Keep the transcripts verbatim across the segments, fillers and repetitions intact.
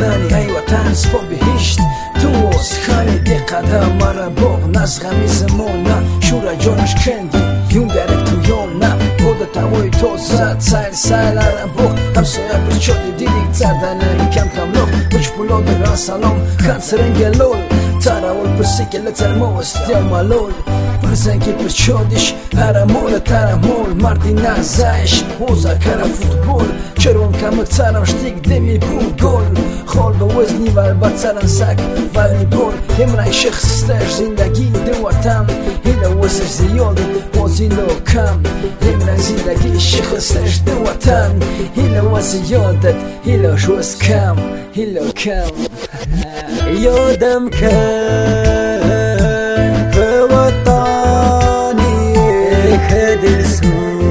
وطنی ای وطن سپا بهشت تو از خالی دی قدم مرا باغ نز غمیزمونه شورا جانش کندی یون درک تو یون نه بود تاوی تو زد سایل سایل ارم باغ همسایه پر شدی دیدی زردن کم کم لخ بچ بلاد را سلام خان سرنگ لول تارا ول پرسی که لتر موست یا مالول پرسن که پر شدیش هرمول ترمول مردی نزایش موزا کار فوتبول چرون کمک ترم شتیک دمی بول گل خال به وزنی و البته سرن سک ولی بول همراه شخص استش زندگی دو وطن هیلا وزش زیاده وزیلو کم همراه زندگی شخص استش دو وطن هیلا وز یادت هیلا شوز کم هیلا کم یادم کرد به وطنی که دلسوز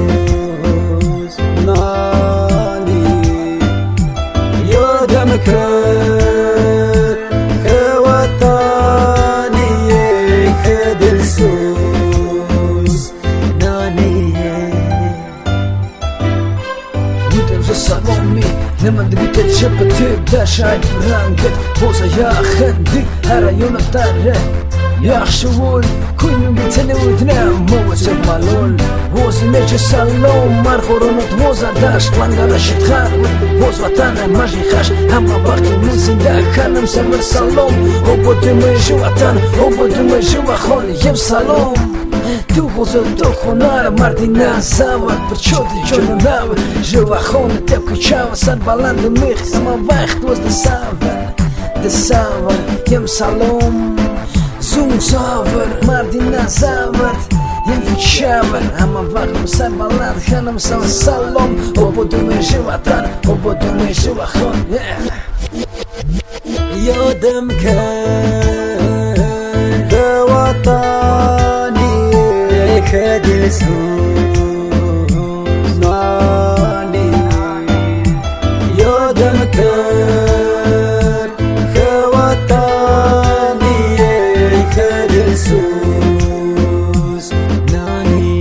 نانی یادم کرد که وطنی که دلسوز نانی بودم ز سلامی نمانده بیتر شبتیب در شاید فرنگت بوزا یا خندی هر یونا داره yaxshi kunning televidnem موسم malol وزی نج سلام مرخورونت وزا داشت لنگانا شد خرود وز وطن مجی خش همه وقتی من زنده خانم سمر سلام او بودی میجو وطن او بودی میجو خالی یم سلام تو بوزا تو خونار مردی نزاود پر چودی جانو نو جو خونه تب کچاو سر بلند میخ همه وقت وز دساور دساور یم سلام زون ساور مردی نزاورد یم کچاور همه وقت سر بلند خانم سمر سلام او بودی میجو وطن او بودی میجو خون یادم کرد به وطنی که دلسوز نانی یادم کرد که وطنی که دلسوز نانی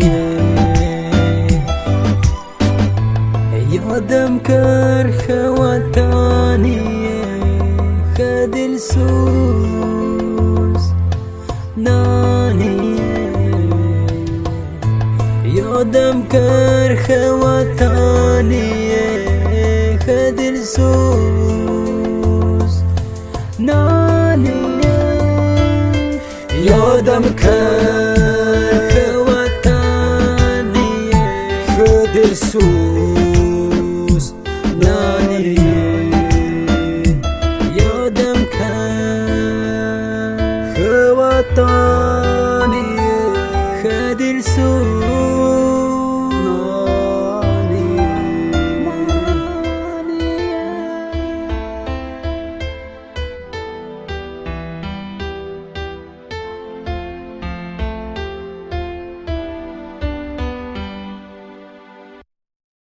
یادم کرد که وطنی که دلسوز نانی یادم کرد که وطنی که دلسوز نانی یادم کرد